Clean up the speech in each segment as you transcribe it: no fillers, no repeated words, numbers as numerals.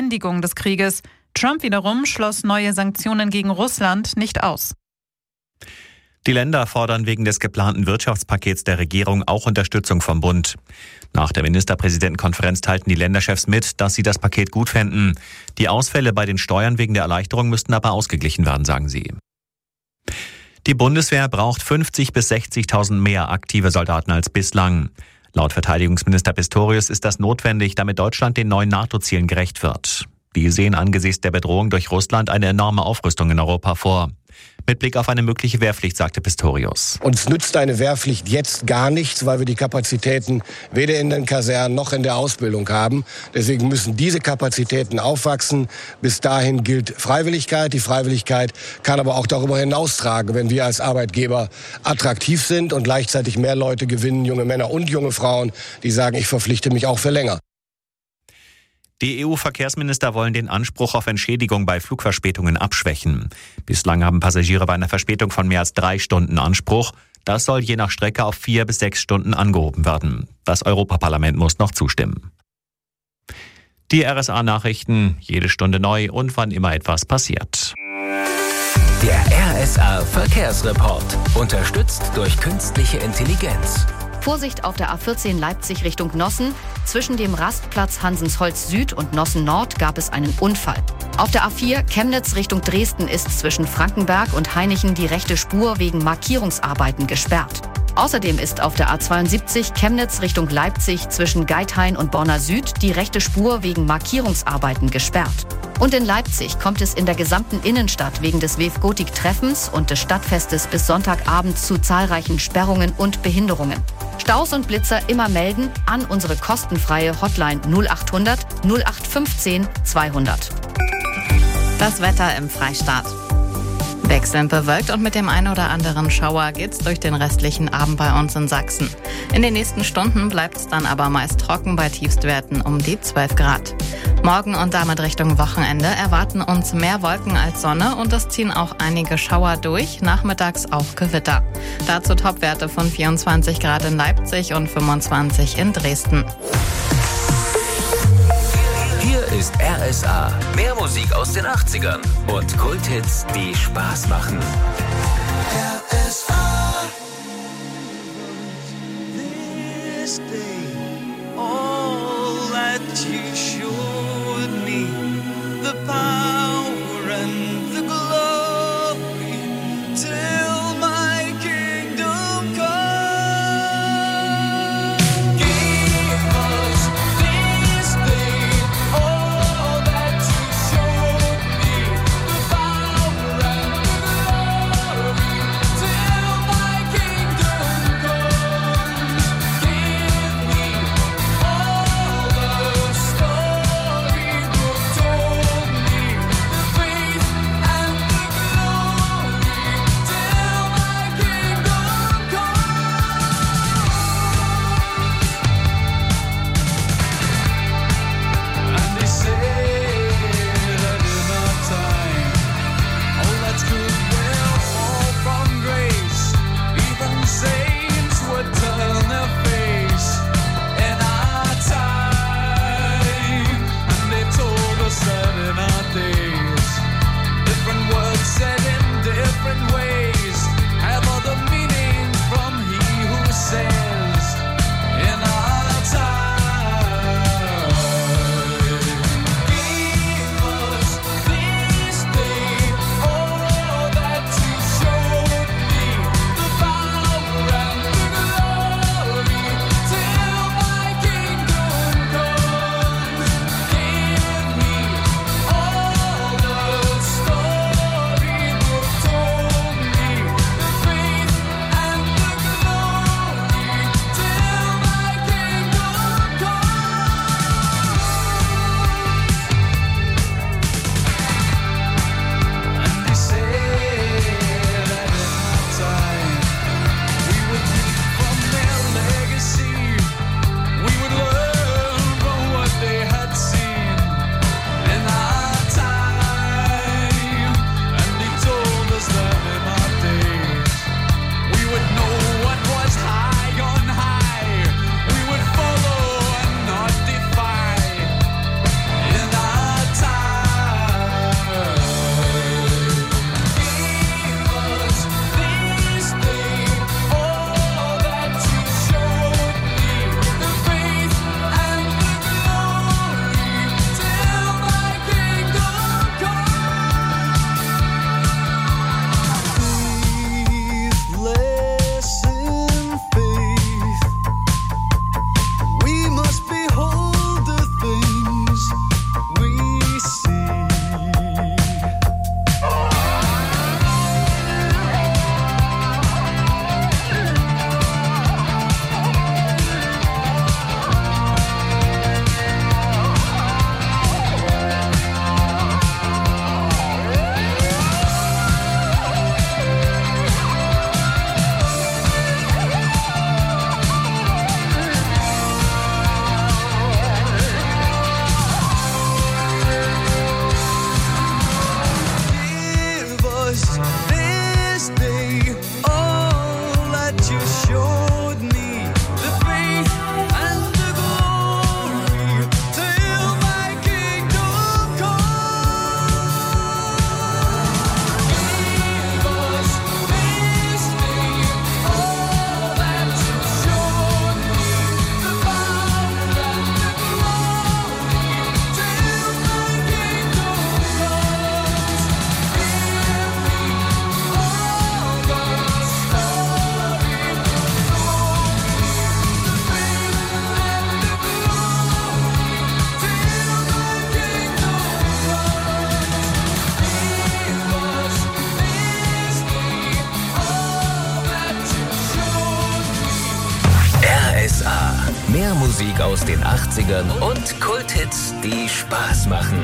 Beendigung des Krieges. Trump wiederum schloss neue Sanktionen gegen Russland nicht aus. Die Länder fordern wegen des geplanten Wirtschaftspakets der Regierung auch Unterstützung vom Bund. Nach der Ministerpräsidentenkonferenz teilten die Länderchefs mit, dass sie das Paket gut fänden. Die Ausfälle bei den Steuern wegen der Erleichterung müssten aber ausgeglichen werden, sagen sie. Die Bundeswehr braucht 50.000 bis 60.000 mehr aktive Soldaten als bislang. Laut Verteidigungsminister Pistorius ist das notwendig, damit Deutschland den neuen NATO-Zielen gerecht wird. Die sehen angesichts der Bedrohung durch Russland eine enorme Aufrüstung in Europa vor. Mit Blick auf eine mögliche Wehrpflicht, sagte Pistorius. Uns nützt eine Wehrpflicht jetzt gar nichts, weil wir die Kapazitäten weder in den Kasernen noch in der Ausbildung haben. Deswegen müssen diese Kapazitäten aufwachsen. Bis dahin gilt Freiwilligkeit. Die Freiwilligkeit kann aber auch darüber hinaustragen, wenn wir als Arbeitgeber attraktiv sind und gleichzeitig mehr Leute gewinnen, junge Männer und junge Frauen, die sagen, ich verpflichte mich auch für länger. Die EU-Verkehrsminister wollen den Anspruch auf Entschädigung bei Flugverspätungen abschwächen. Bislang haben Passagiere bei einer Verspätung von mehr als 3 Stunden Anspruch. Das soll je nach Strecke auf 4 bis 6 Stunden angehoben werden. Das Europaparlament muss noch zustimmen. Die RSA-Nachrichten, jede Stunde neu und wann immer etwas passiert. Der RSA-Verkehrsreport, unterstützt durch künstliche Intelligenz. Vorsicht auf der A14 Leipzig Richtung Nossen. Zwischen dem Rastplatz Hansensholz Süd und Nossen Nord gab es einen Unfall. Auf der A4 Chemnitz Richtung Dresden ist zwischen Frankenberg und Hainichen die rechte Spur wegen Markierungsarbeiten gesperrt. Außerdem ist auf der A72 Chemnitz Richtung Leipzig zwischen Geithain und Bonner Süd die rechte Spur wegen Markierungsarbeiten gesperrt. Und in Leipzig kommt es in der gesamten Innenstadt wegen des WEF-Gotik-Treffens und des Stadtfestes bis Sonntagabend zu zahlreichen Sperrungen und Behinderungen. Staus und Blitzer immer melden an unsere kostenfreie Hotline 0800 0815 200. Das Wetter im Freistaat. Wechselnd bewölkt und mit dem einen oder anderen Schauer geht's durch den restlichen Abend bei uns in Sachsen. In den nächsten Stunden bleibt's dann aber meist trocken bei Tiefstwerten um die 12 Grad. Morgen und damit Richtung Wochenende erwarten uns mehr Wolken als Sonne und es ziehen auch einige Schauer durch, nachmittags auch Gewitter. Dazu Topwerte von 24 Grad in Leipzig und 25 in Dresden. Hier ist RSA. Mehr Musik aus den 80ern und Kulthits, die Spaß machen. RSA. This day, all that you showed me, the power and the glory, till my kingdom come. Give us this day. All that you showed me, the power and the glory, till my kingdom come. Give me all the story you told me. Musik aus den 80ern und Kulthits, die Spaß machen.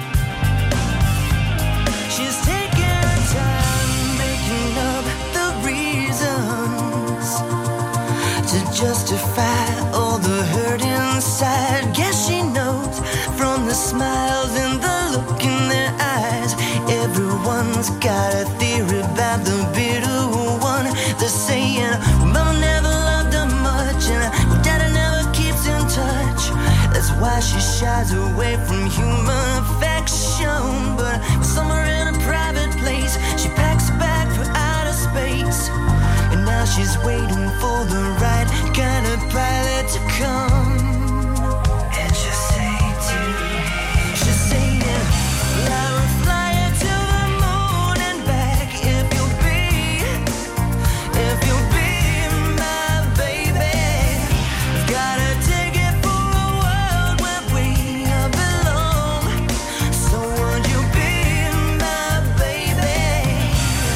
She's taking her time making up the reasons to justify all the hurt inside. Guess she knows from the smiles and the look in their eyes. Everyone's got a theory about the bitter one. They're saying, Mama never loved her much, and Daddy never keeps in touch. That's why she shies away from human affection. But somewhere in a private place, she packs a bag for outer space. And now she's waiting for the right kind of pilot to come. And she'll say to me, she'll say, I will fly you to the moon and back if you'll be my baby. Gotta take it for a world where we belong. So would you be my baby?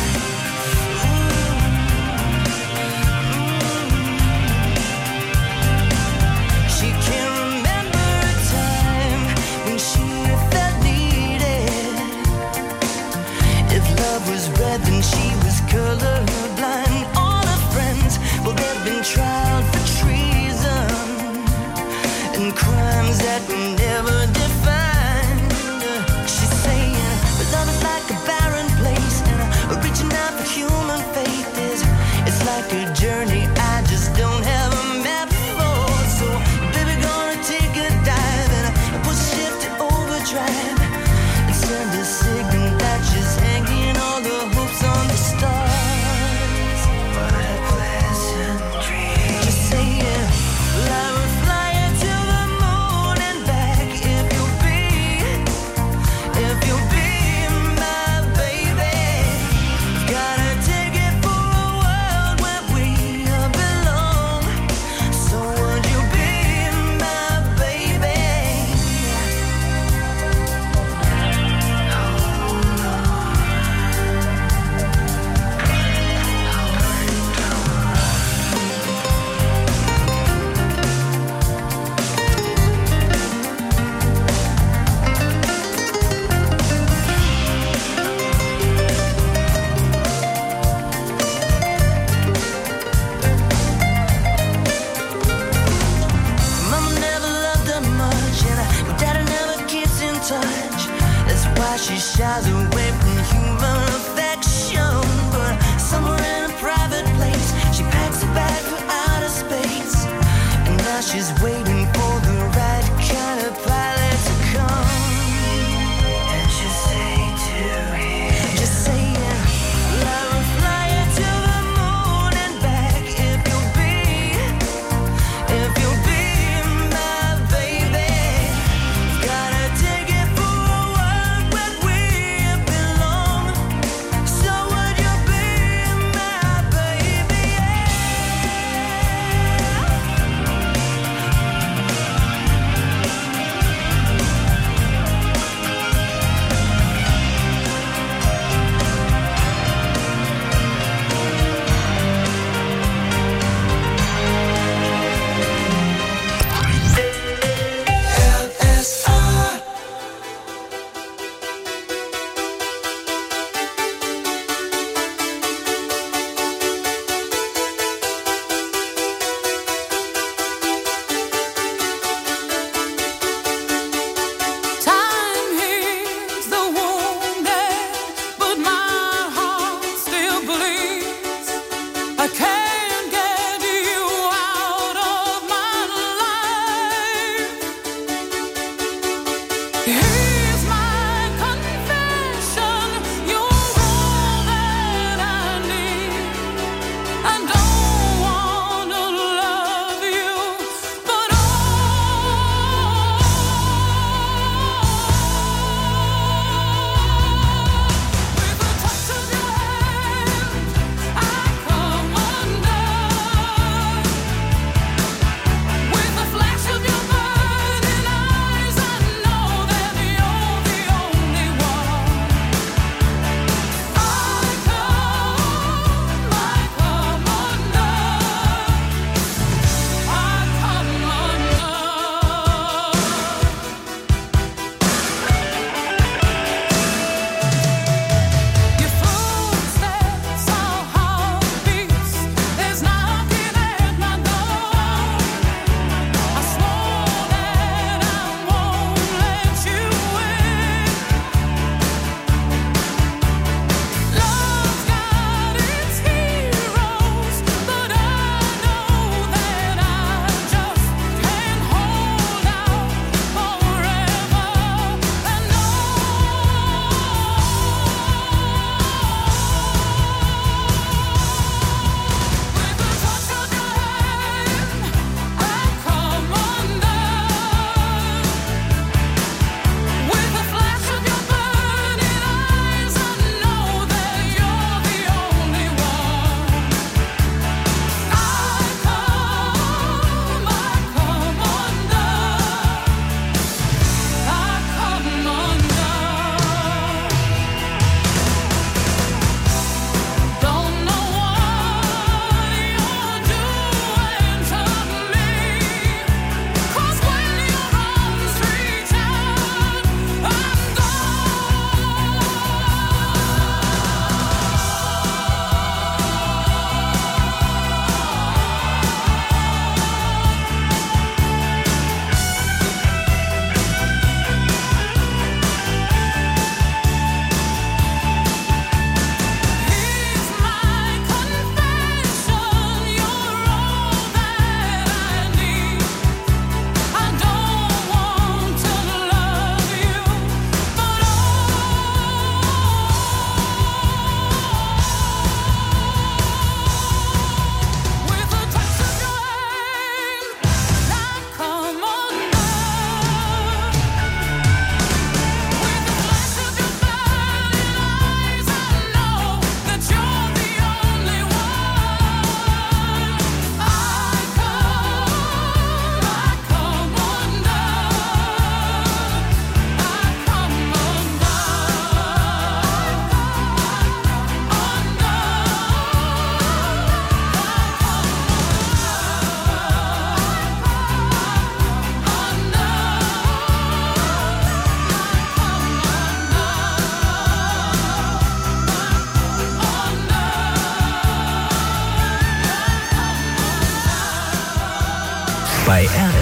She can't remember a time when she felt needed. If love was red, then she was colorblind. All her friends, well, they've been tried for treason and crimes that we never defined. She's saying, but love is like a barren place, and reaching out for human faith it's like a journey I just don't have a map for. So, baby, gonna take a dive and put shift to overdrive and send a signal that she's hanging all the hopes on the stars. What a pleasant dream. Just saying, I will fly you to the moon and back if you'll be my baby. Gotta take it for a world where we belong. So would you be my baby? Mama never loved her much, and Daddy never keeps in touch. That's why she shies away from human affection. But somewhere in a private place, she packs a bag for outer space. And now she's waiting for the right kind of pilot to come. And she'll say to him, just saying, I will fly you to the moon and back if you'll be my baby. Gotta take it for a world where we belong.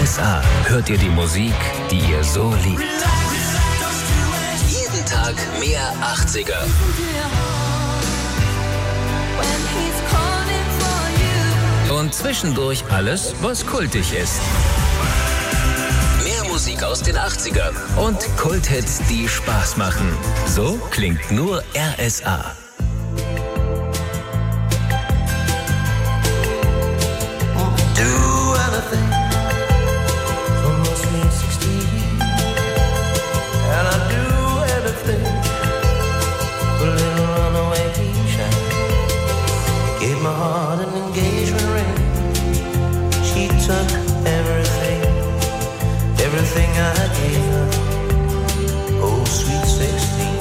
RSA hört ihr die Musik, die ihr so liebt. Jeden Tag mehr 80er. Und zwischendurch alles, was kultig ist. Mehr Musik aus den 80ern und Kulthits, die Spaß machen. So klingt nur RSA. Do anything for my sweet 16. And I do anything for a little runaway shine. Gave my heart an engagement ring. She took everything I gave her. Oh, sweet 16.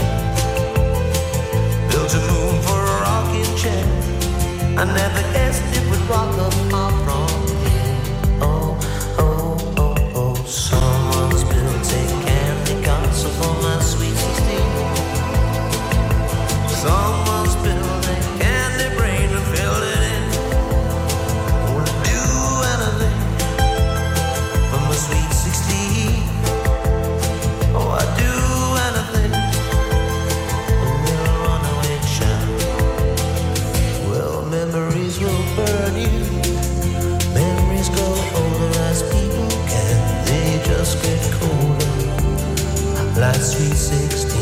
Built a moon for a rocking chair. I never guessed it would rock up my throne. Oh, oh, oh, oh. Someone's built a candy castle for my sweet 16. Someone's built a candy brain and filled it in. Wanna do anything for my sweet 16. Oh, I do anything. A little runaway child. Well, memories will burn you. Memories go older as people can. They just get colder, like sweet 16.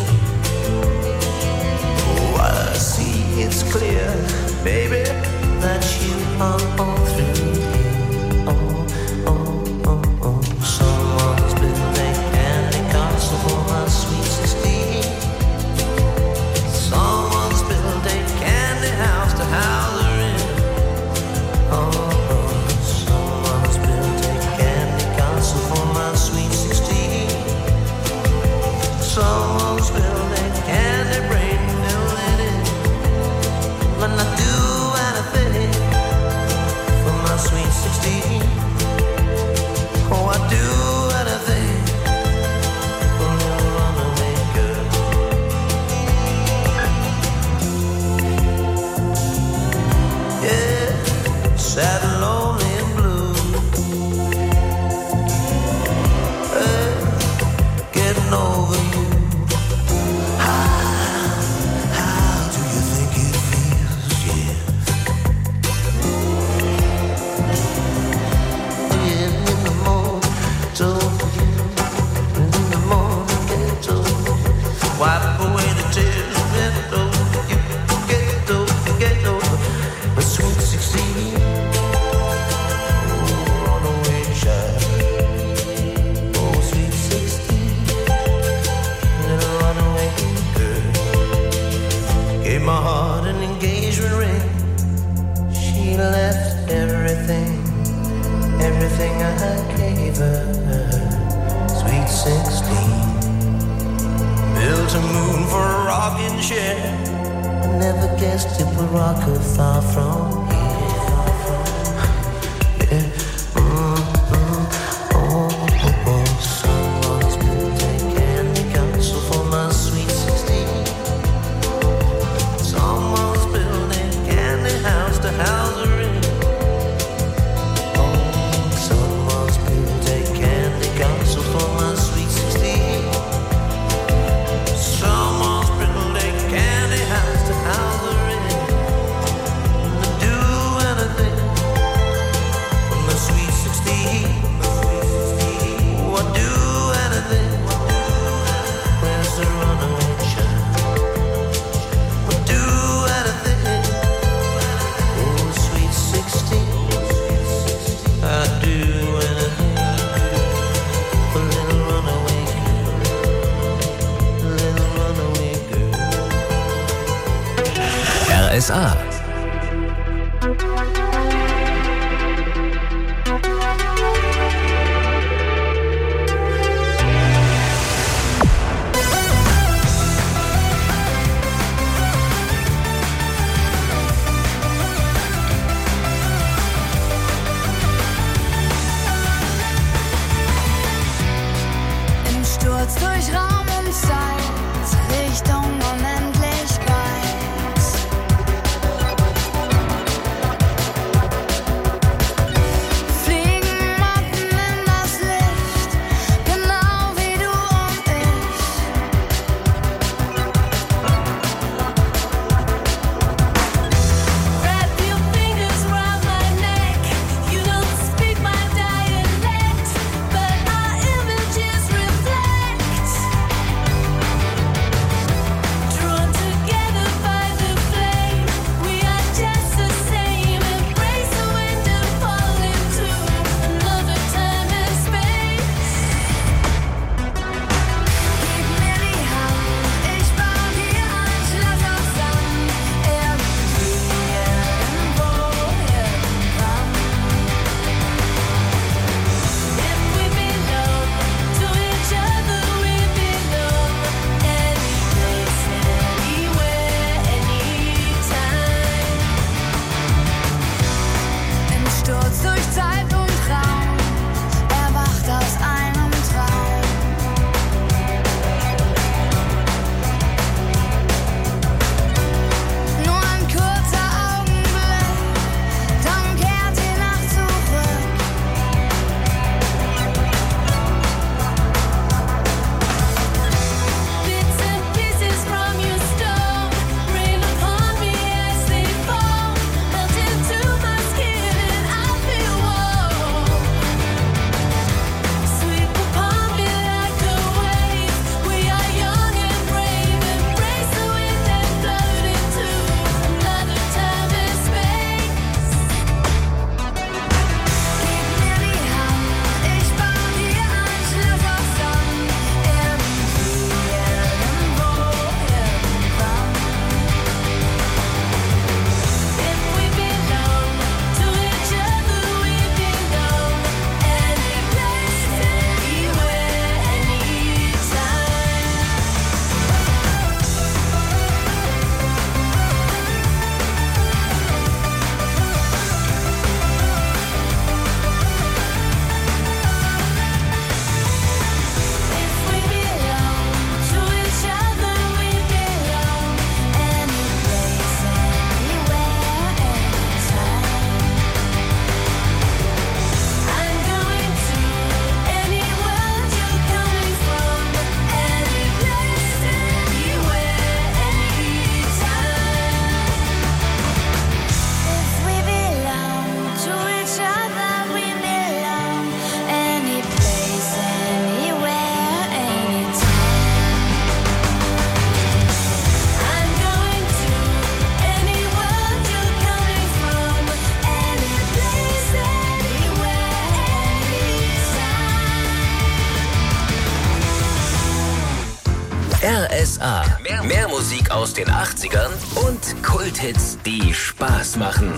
Oh, I see it's clear, baby, that you are all through. Oh, oh, oh, oh. Someone's built a candy castle for my sweet 16. Someone's built a candy house to house her in. Oh, oh. Someone's built a candy castle for my sweet 16. Someone's built a candy brain, filled it in. When I do anything for my sweet 16. Oh, I do anything for a little runaway girl. Yeah, sad and lonely and blue. Getting over you. How do you think it feels? Yeah. Yeah, in the morning, told you. In the morning, get over. Wipe away the tears, get over you. Get over. But sweet 16. Oh, runaway child. Oh, sweet 16. Little runaway girl. Gave my heart an engagement ring. She left everything I gave her. Sweet 16. Built a moon for a rocking chair. I never guessed it would rock her far from here. Yeah. Oh, oh, oh. Someone's built a candy castle for my sweet 16. Someone's built a candy house to house her in. Oh, someone's built a candy castle for my sweet 16. Someone's built a candy house to house her in. And to do anything for my sweet 16. Oh, I do anything. Where's the runaway child? I do anything. Oh, sweet 16. I do anything. A little runaway girl. A little runaway girl. RSA. Im Sturz durch Raum und Zeit, Richtung Unendlichkeit. SA. Mehr Musik aus den 80ern und Kulthits, die Spaß machen.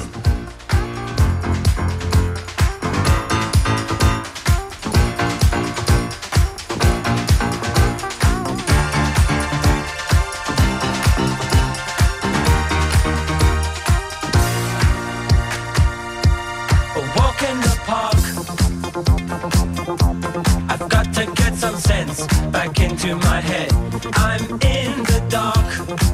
Walk in the park. I've got to get some sense back into my head. I'm in the dark,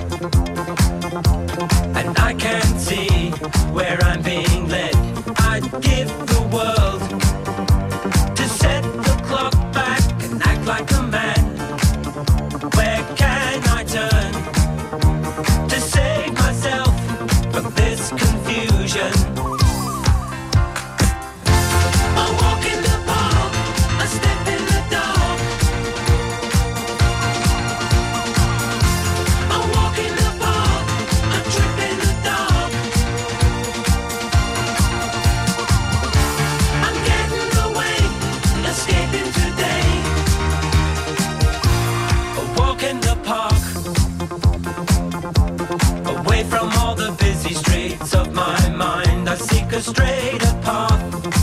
and I can't see where I'm being led. I'd give the world to set the clock back and act like a man. Where can I turn to save myself from this confusion? I walk in the park, I step in the dark. I walk in the park, I trip in the dark. I'm getting away, escaping today. I walk in the park, away from all the busy streets of my mind. I seek a straighter path.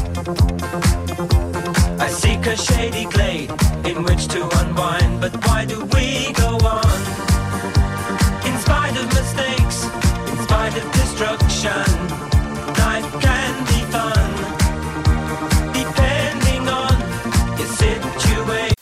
I seek a shady glade in which to unwind. But why do we go on? In spite of mistakes, in spite of destruction, life can be fun, depending on your situation.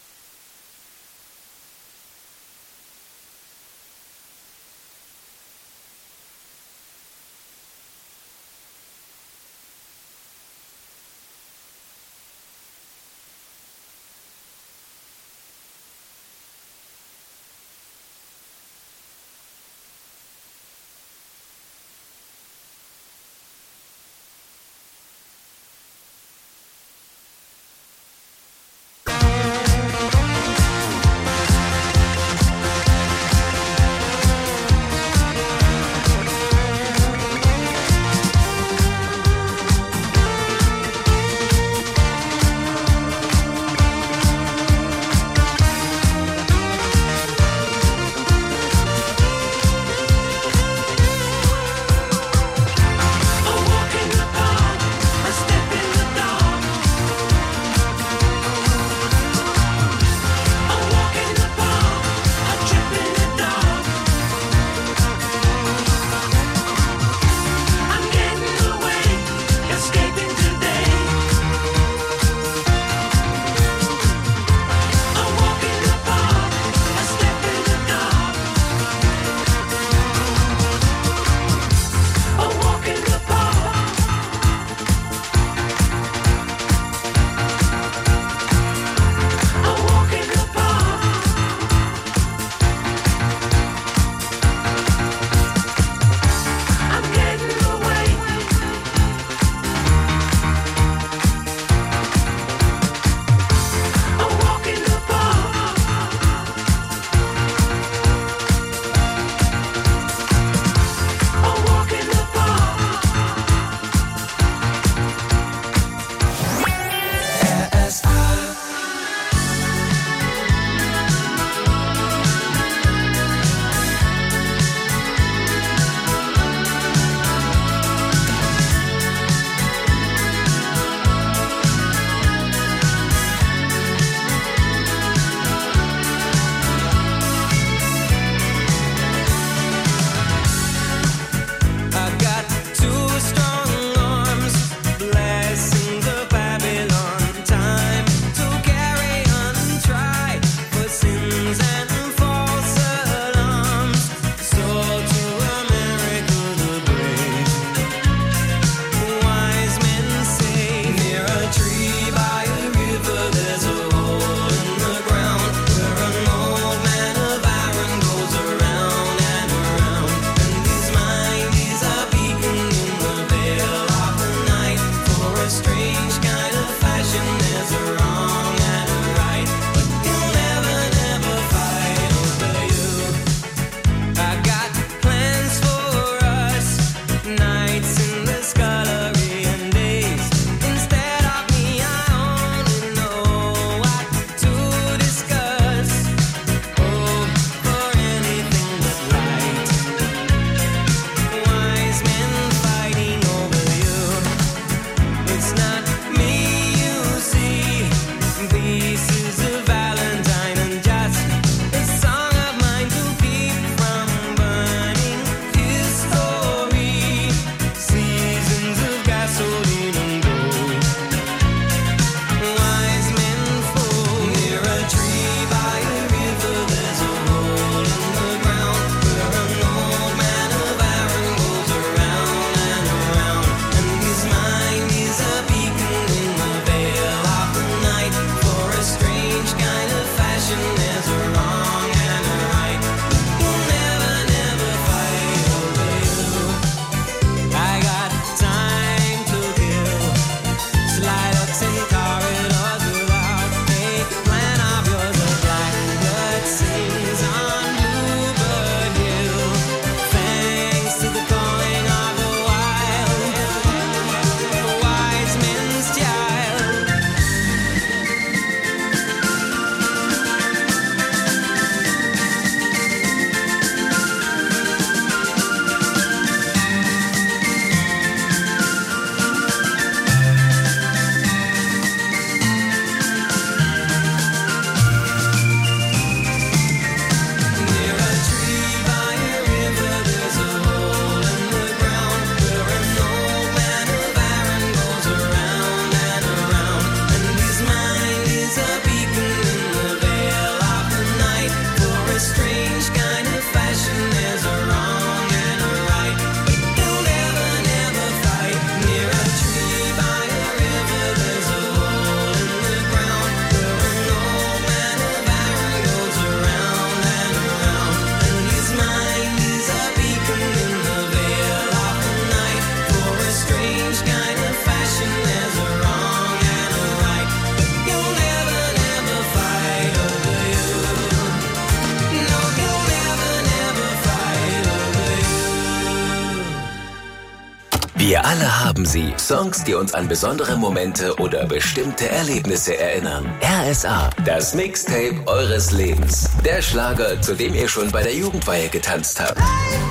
Wir alle haben sie. Songs, die uns an besondere Momente oder bestimmte Erlebnisse erinnern. RSA, das Mixtape eures Lebens. Der Schlager, zu dem ihr schon bei der Jugendweihe getanzt habt.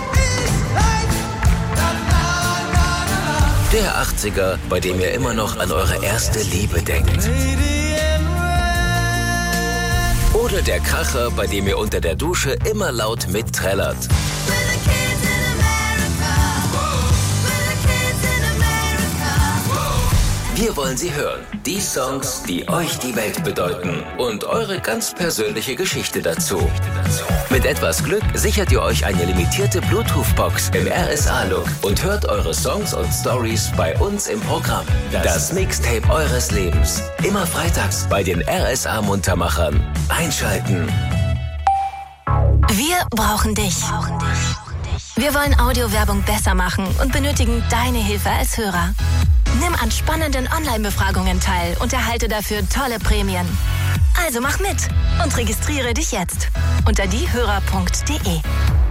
Der 80er, bei dem ihr immer noch an eure erste Liebe denkt. Oder der Kracher, bei dem ihr unter der Dusche immer laut mitträllert. Wir wollen sie hören. Die Songs, die euch die Welt bedeuten. Und eure ganz persönliche Geschichte dazu. Mit etwas Glück sichert ihr euch eine limitierte Bluetooth-Box im RSA-Look und hört eure Songs und Stories bei uns im Programm. Das Mixtape eures Lebens. Immer freitags bei den RSA-Muntermachern. Einschalten. Wir brauchen dich. Wir wollen Audiowerbung besser machen und benötigen deine Hilfe als Hörer. Nimm an spannenden Online-Befragungen teil und erhalte dafür tolle Prämien. Also mach mit und registriere dich jetzt unter diehörer.de.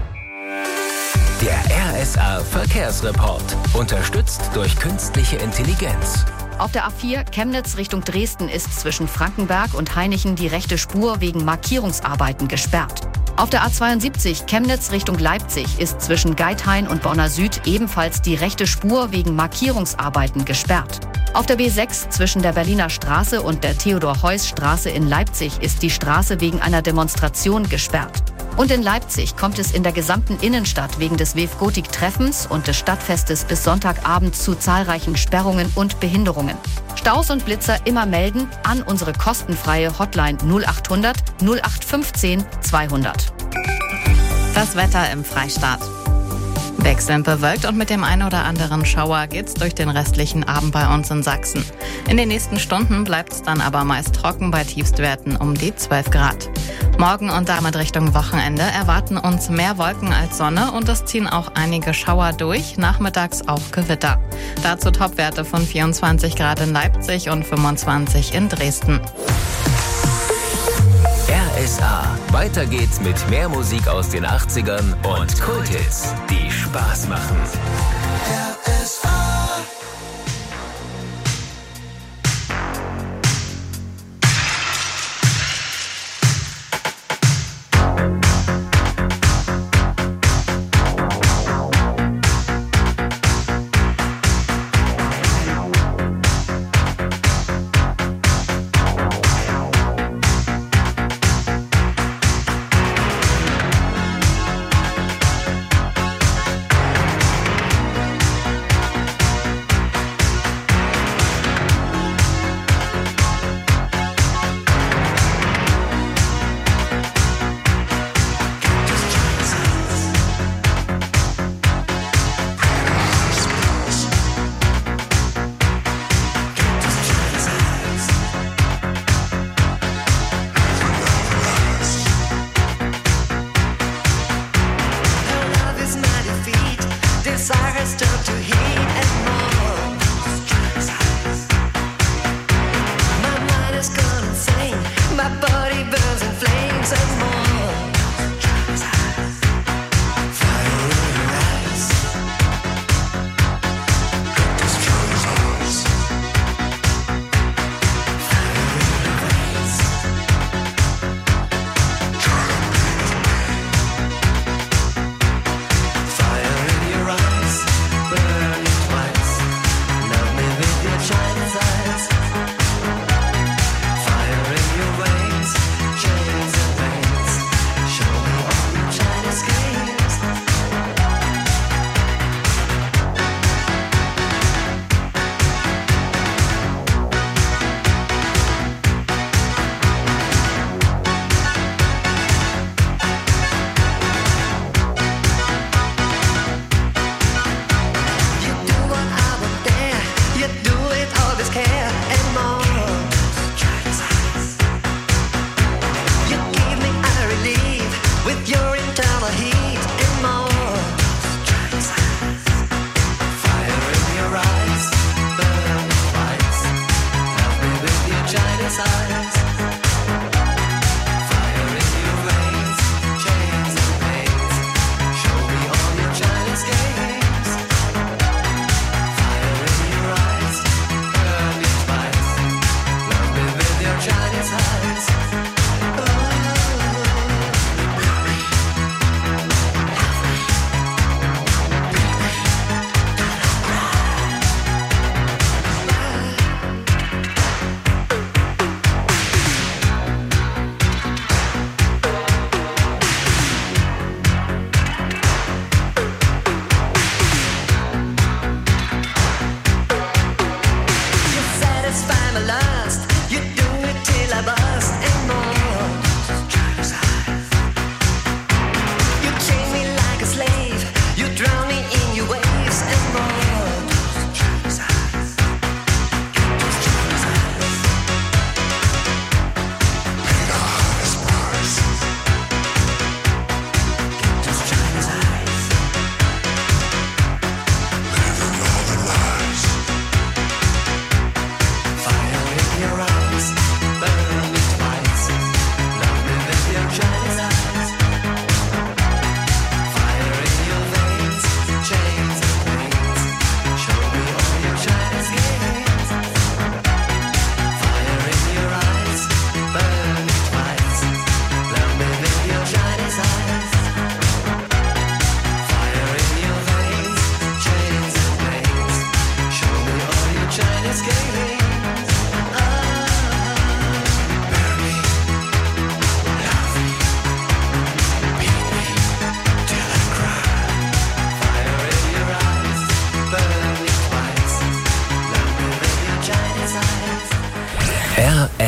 Der RSA Verkehrsreport. Unterstützt durch künstliche Intelligenz. Auf der A4 Chemnitz Richtung Dresden ist zwischen Frankenberg und Hainichen die rechte Spur wegen Markierungsarbeiten gesperrt. Auf der A72 Chemnitz Richtung Leipzig ist zwischen Geithain und Bonner Süd ebenfalls die rechte Spur wegen Markierungsarbeiten gesperrt. Auf der B6 zwischen der Berliner Straße und der Theodor-Heuss-Straße in Leipzig ist die Straße wegen einer Demonstration gesperrt. Und in Leipzig kommt es in der gesamten Innenstadt wegen des WEF-Gotik-Treffens und des Stadtfestes bis Sonntagabend zu zahlreichen Sperrungen und Behinderungen. Staus und Blitzer immer melden an unsere kostenfreie Hotline 0800 0815 200. Das Wetter im Freistaat. Wechselnd bewölkt und mit dem ein oder anderen Schauer geht's durch den restlichen Abend bei uns in Sachsen. In den nächsten Stunden bleibt's dann aber meist trocken bei Tiefstwerten um die 12 Grad. Morgen und damit Richtung Wochenende erwarten uns mehr Wolken als Sonne und es ziehen auch einige Schauer durch, nachmittags auch Gewitter. Dazu Topwerte von 24 Grad in Leipzig und 25 in Dresden. RSA. Weiter geht's mit mehr Musik aus den 80ern und Kulthits, die Spaß machen. RSA.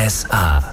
SA.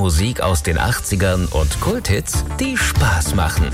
Musik aus den 80ern und Kulthits, die Spaß machen.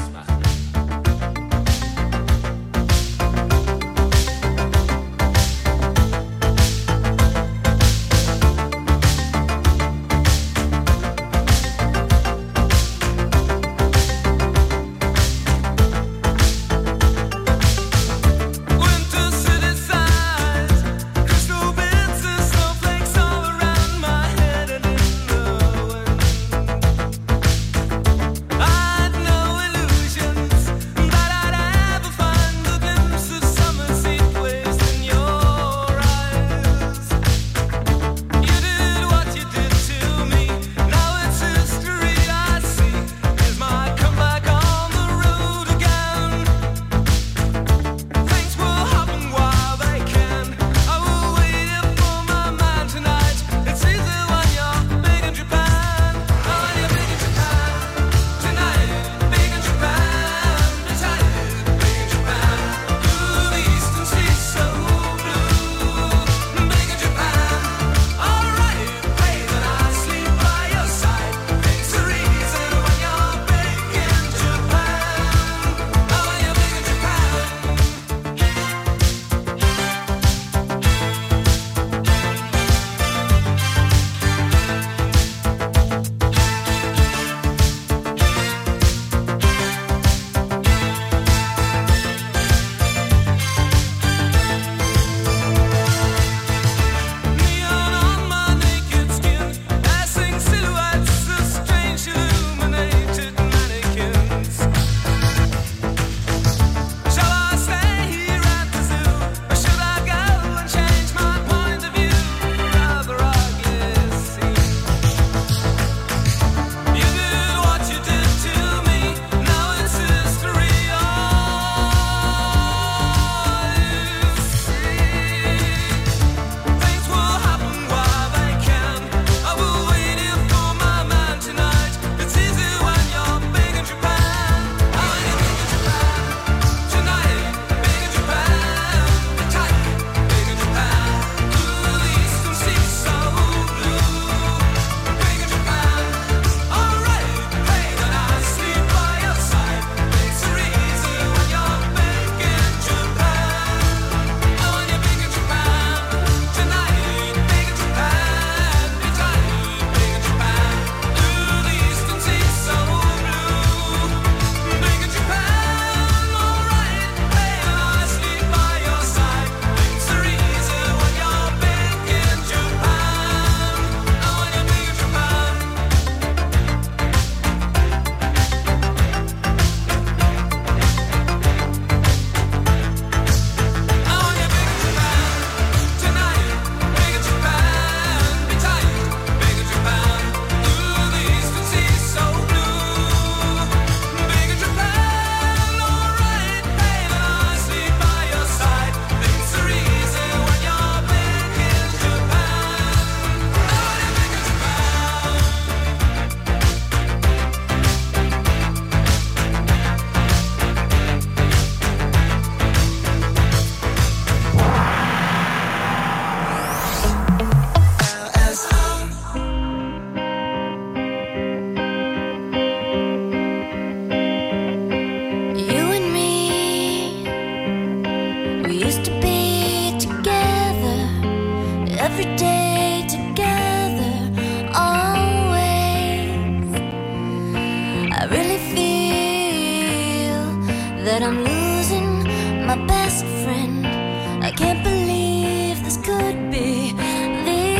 that I'm losing my best friend. I can't believe this could be the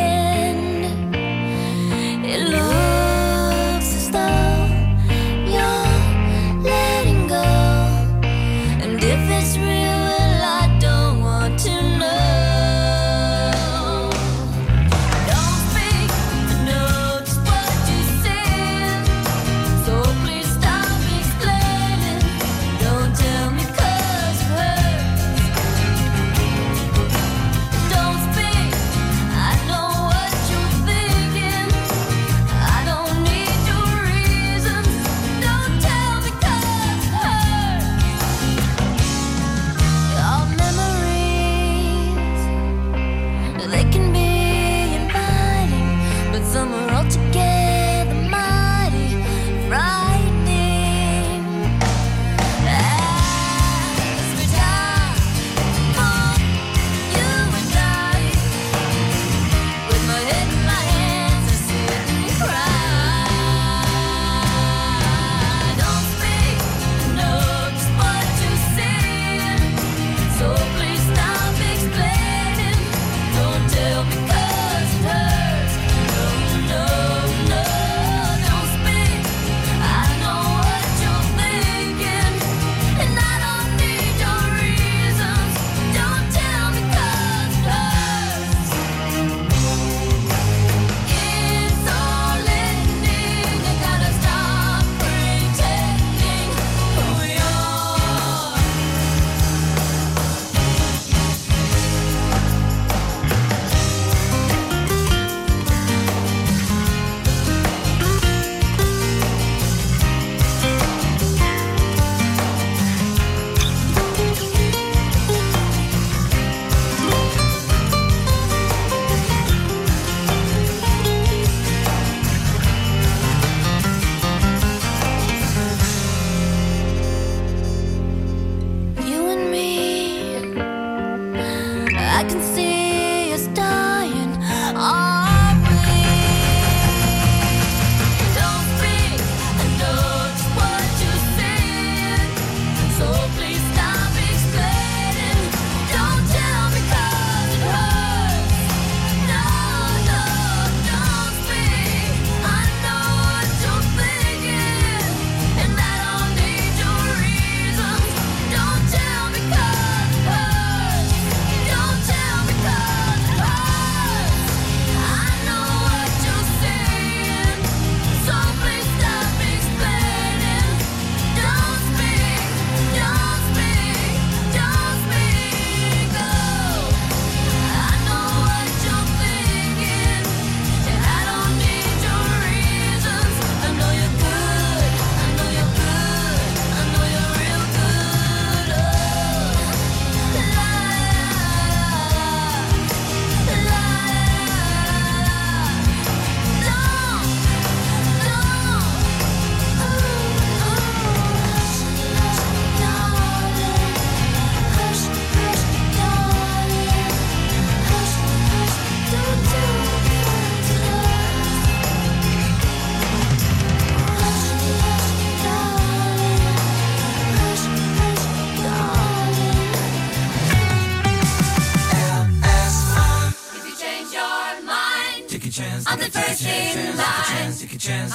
end. It looks as though you're letting go, and if it's real, well, I don't want to know. Don't speak, I know just what you said, so please stop explaining. Don't tell me 'cause it hurts. Don't speak,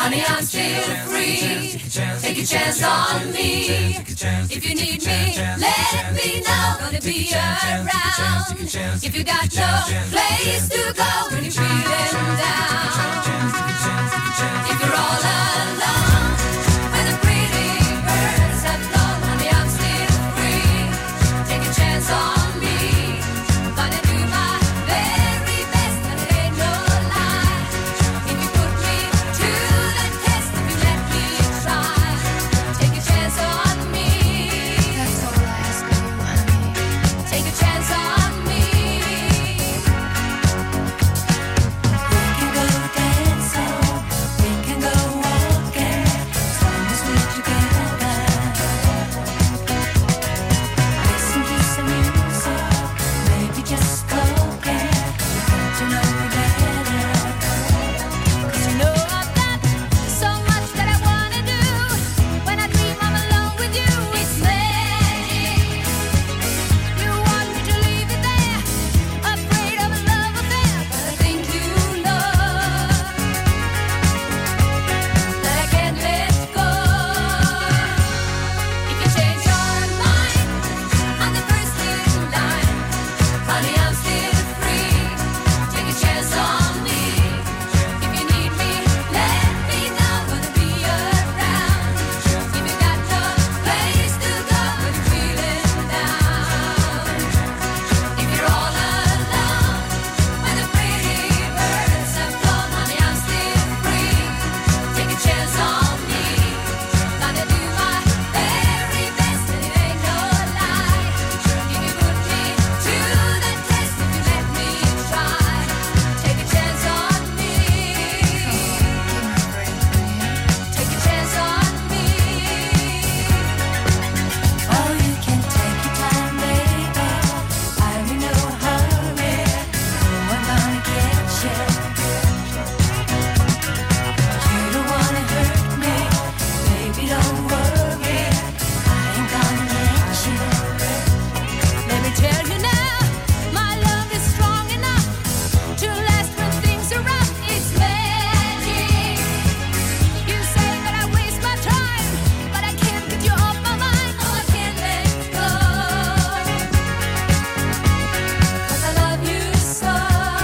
Honey, I'm still free. Take a chance on me. If you need me, let me know. Gonna be around. If you got no place to go when you're feeling down. If you're all alone, when the pretty birds have flown, honey, I'm still free. Take a chance on me. Gonna do my very best, and it ain't no lie. If you put me to the test, if you let me try, take a chance on me. That's all I ask of you, honey. Take a chance on me. We can go dancing, we can go walking, as long as we're together. Listen to some music, maybe just spoken, get to know you better. 'Cause you know I've got so much that I wanna do. When I dream I'm alone with you, it's magic. You want me to leave it there, afraid of a love affair, but I think you know that I can't let go. If you change your mind, I'm the first in line. Honey, I'm still free. Take a chance on me. If you need me, let me know. Gonna be around. If you got no place to go when you're feeling down. If you're all alone, when the pretty birds have flown, honey, I'm still free. Take a chance on me. Gonna do my very best, and it ain't no lie. If you put me to the test, if you let me try, take a chance on me. Take a chance on me. Oh, you can take your time, baby. I'm in no hurry. Oh, I'm gonna get you. You don't wanna hurt me, baby, don't worry. I ain't gonna let you. Let me tell you now, my love is strong enough to last when things are rough. It's magic. You say that I waste my time, but I can't get you off my mind. Oh, I can't let go. 'Cause I love you so.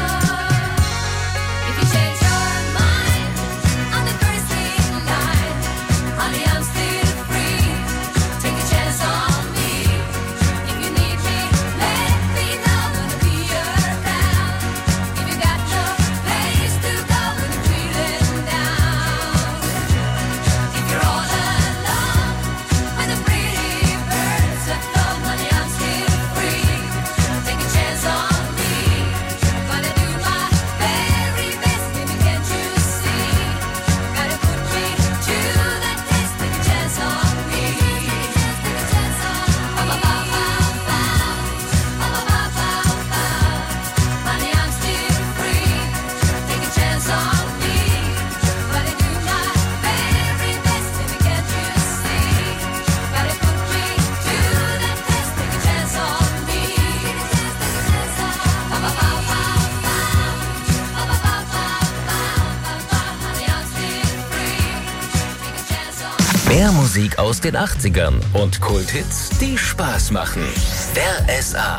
If you change your mind, I'm the first in line. Honey, I'm still free. Take a chance on me. If you need me, let me know. Gonna be around. If you got no place to go when you're feeling down. If you're all alone, when the pretty birds have flown, honey, I'm still free. Take a chance on me. Gonna do my very best, baby, can't you see? Gotta put me to the test. Take a chance on me. Take a chance on me. Honey, I'm still free. Take a chance on me. Gonna do my very best, baby, can't you see? Gotta put me to the test. Take a chance on me. Honey, I'm still free. Take a chance on me. Mehr Musik aus den 80ern und Kulthits, die Spaß machen. Der SA.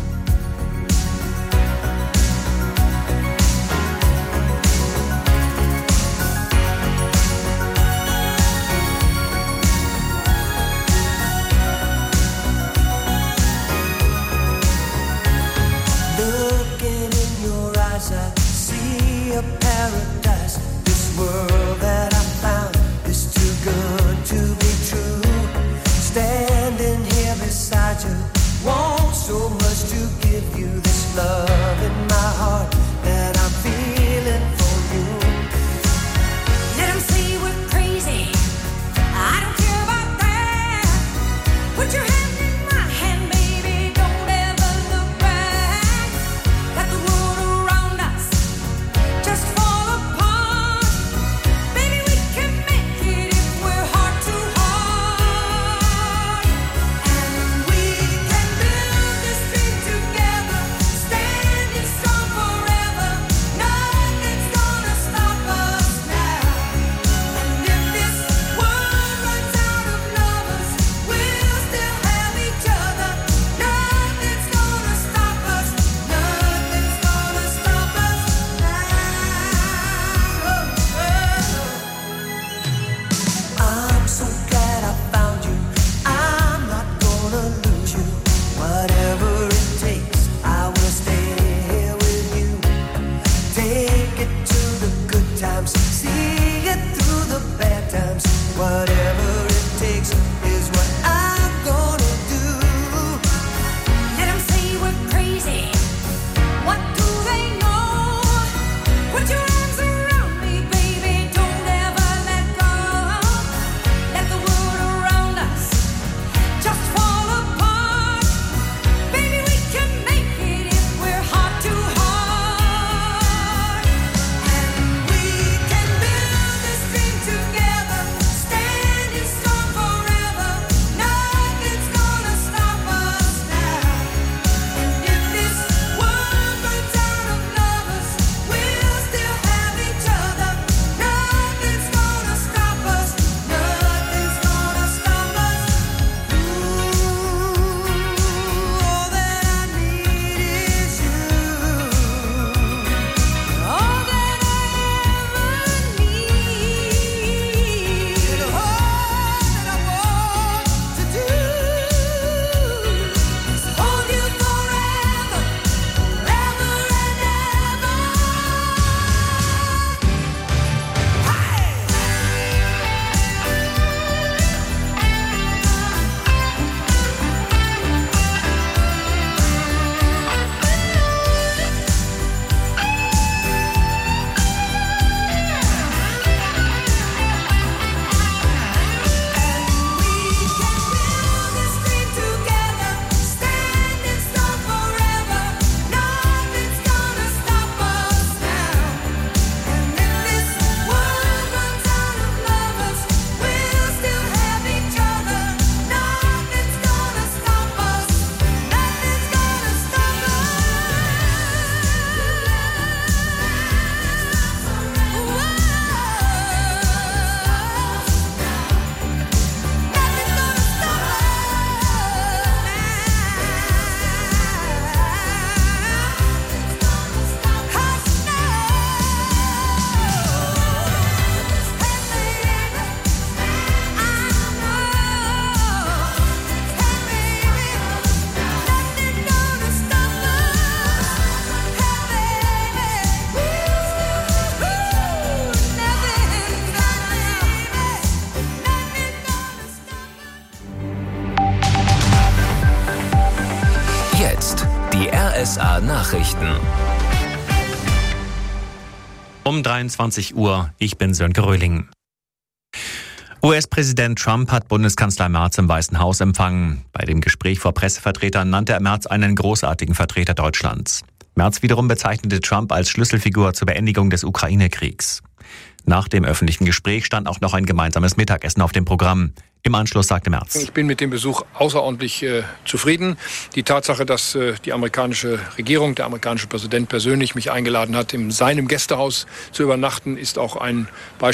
Looking in your eyes, I see a paradise. This world that I found is too good to be true. Standing here beside you, want so much Whatever it takes is what I'm gonna do. Let 'em say we're crazy. What do they know? Put your arms around me, baby. Don't ever let go. Let the world around us just fall apart. Baby, we can make it if we're heart to heart. And we can build this dream together. Standing strong forever. Nothing's gonna stop us now. And if this world runs out of lovers, we'll still have each other. Nothing's gonna stop us. Nothing's gonna stop us. Ooh, all that I need is you. All that I ever need. And all that I want to do is hold you forever, forever and ever. Jetzt die RSA Nachrichten. Um 23 Uhr, ich bin Sönke Röhling. US-Präsident Trump hat Bundeskanzler Merz im Weißen Haus empfangen. Bei dem Gespräch vor Pressevertretern nannte er Merz einen großartigen Vertreter Deutschlands. Merz wiederum bezeichnete Trump als Schlüsselfigur zur Beendigung des Ukraine-Kriegs. Nach dem öffentlichen Gespräch stand auch noch ein gemeinsames Mittagessen auf dem Programm. Im Anschluss sagte Merz: Ich bin mit dem Besuch außerordentlich zufrieden. Die Tatsache, dass die amerikanische Regierung, der amerikanische Präsident persönlich mich eingeladen hat, in seinem Gästehaus zu übernachten, ist auch ein Beispiel